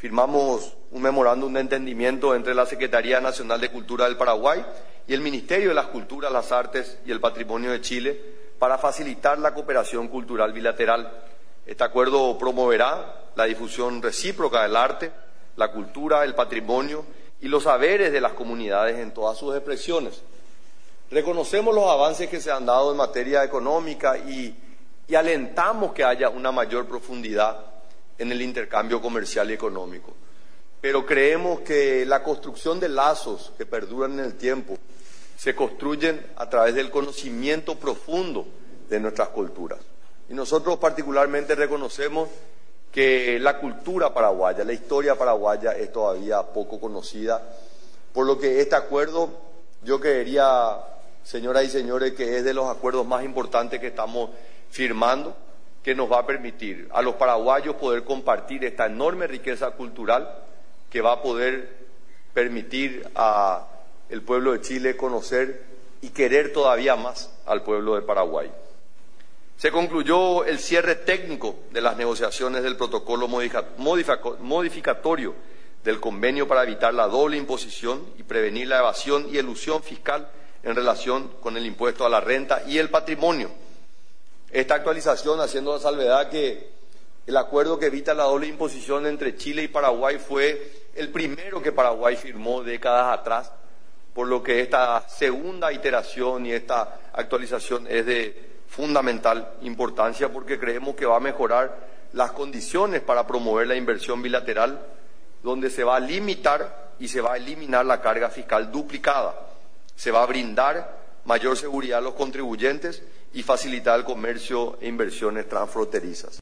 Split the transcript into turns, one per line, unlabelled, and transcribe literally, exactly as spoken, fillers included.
firmamos un memorándum de entendimiento entre la Secretaría Nacional de Cultura del Paraguay y el Ministerio de las Culturas, las Artes y el Patrimonio de Chile para facilitar la cooperación cultural bilateral. Este acuerdo promoverá la difusión recíproca del arte, la cultura, el patrimonio y los saberes de las comunidades en todas sus expresiones. Reconocemos los avances que se han dado en materia económica y, y alentamos que haya una mayor profundidad en el intercambio comercial y económico. Pero creemos que la construcción de lazos que perduran en el tiempo se construyen a través del conocimiento profundo de nuestras culturas. Y nosotros particularmente reconocemos que la cultura paraguaya, la historia paraguaya es todavía poco conocida, por lo que este acuerdo, yo creería, señoras y señores, que es de los acuerdos más importantes que estamos firmando, que nos va a permitir a los paraguayos poder compartir esta enorme riqueza cultural que va a poder permitir a el pueblo de Chile conocer y querer todavía más al pueblo de Paraguay. Se concluyó el cierre técnico de las negociaciones del protocolo modificatorio del convenio para evitar la doble imposición y prevenir la evasión y elusión fiscal en relación con el impuesto a la renta y el patrimonio. Esta actualización, haciendo la salvedad que el acuerdo que evita la doble imposición entre Chile y Paraguay fue el primero que Paraguay firmó décadas atrás, por lo que esta segunda iteración y esta actualización es de fundamental importancia porque creemos que va a mejorar las condiciones para promover la inversión bilateral, donde se va a limitar y se va a eliminar la carga fiscal duplicada. Se va a brindar mayor seguridad a los contribuyentes y facilitar el comercio e inversiones transfronterizas.